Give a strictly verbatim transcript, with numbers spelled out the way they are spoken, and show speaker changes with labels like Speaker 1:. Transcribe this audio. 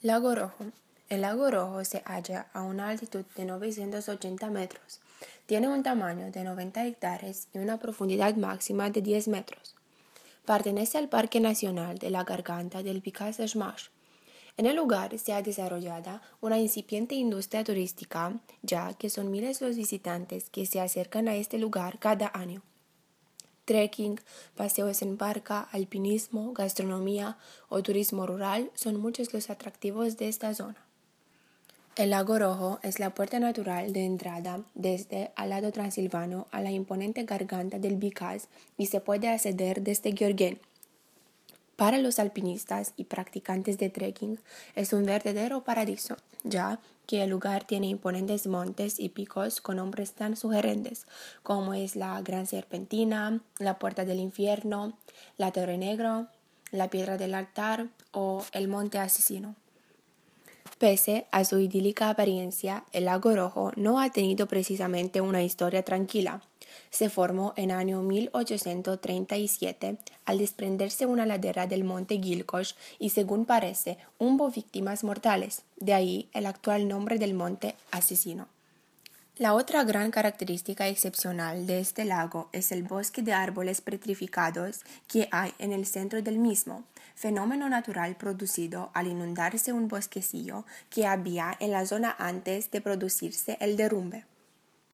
Speaker 1: Lago Rojo. El lago Rojo se halla a una altitud de novecientos ochenta metros. Tiene un tamaño de noventa hectáreas y una profundidad máxima de diez metros. Pertenece al Parque Nacional de la Garganta del Picasso-Smash. En el lugar se ha desarrollado una incipiente industria turística, ya que son miles los visitantes que se acercan a este lugar cada año. Trekking, paseos en barca, alpinismo, gastronomía o turismo rural son muchos los atractivos de esta zona. El Lago Rojo es la puerta natural de entrada desde el lado transilvano a la imponente garganta del Bicaz y se puede acceder desde Gheorgheni. Para los alpinistas y practicantes de trekking es un verdadero paraíso, ya que el lugar tiene imponentes montes y picos con nombres tan sugerentes como es la Gran Serpentina, la Puerta del Infierno, la Torre Negra, la Piedra del Altar o el Monte Asesino. Pese a su idílica apariencia, el Lago Rojo no ha tenido precisamente una historia tranquila. Se formó en el año mil ochocientos treinta y siete al desprenderse una ladera del monte Gilkosh y, según parece, hubo víctimas mortales, de ahí el actual nombre del monte Asesino. La otra gran característica excepcional de este lago es el bosque de árboles petrificados que hay en el centro del mismo, fenómeno natural producido al inundarse un bosquecillo que había en la zona antes de producirse el derrumbe.